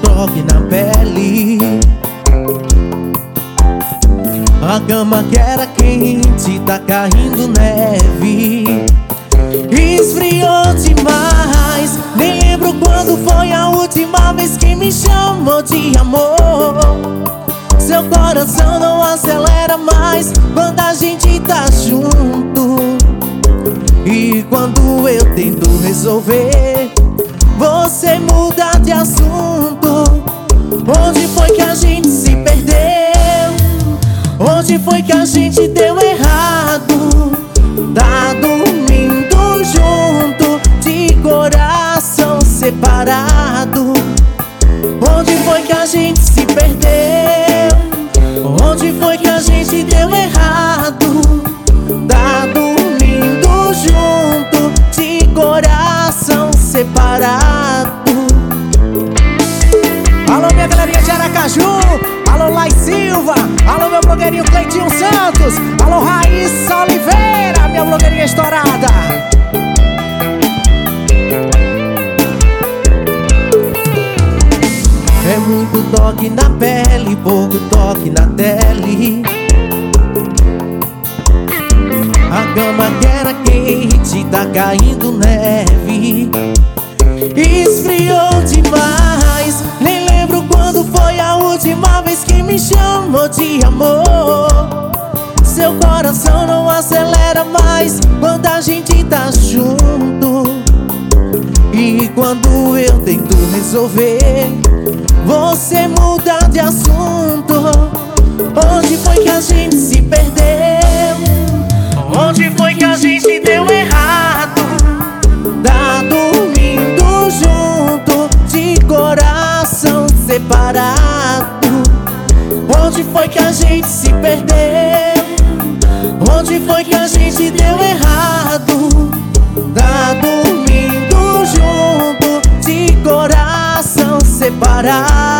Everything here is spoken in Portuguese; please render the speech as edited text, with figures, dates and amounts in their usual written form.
toque na pele. A cama que era quente tá caindo neve. Esfriou demais, nem lembro quando foi a última vez que me chamou de amor. Seu coração não acelera mais quando a gente tá junto. E quando eu tento resolver, você muda de assunto. Onde foi que a gente se perdeu? Onde foi que a gente deu errado? Tá dormindo junto, de coração separado. Onde foi que a gente se perdeu? Onde foi que a gente deu errado? Tá dormindo junto, de coração separado. Alô, minha galerinha de Aracaju, alô, Lai Silva, alô, meu blogueirinho Cleitinho Santos, alô, Raíssa Oliveira, minha blogueirinha estourada. É muito toque na pele, pouco toque na tele. A cama que era quente tá caindo neve. Esfriou demais, nem lembro quando foi a última vez que me chamou de amor. Seu coração não acelera mais quando a gente tá junto. E quando eu tento resolver, você muda de assunto. Onde foi que a gente se perdeu? Onde foi que a gente deu errado? Tá dormindo junto, de coração separado. Onde foi que a gente se perdeu? Onde foi que a gente deu errado? Tá dormindo junto, de coração separado.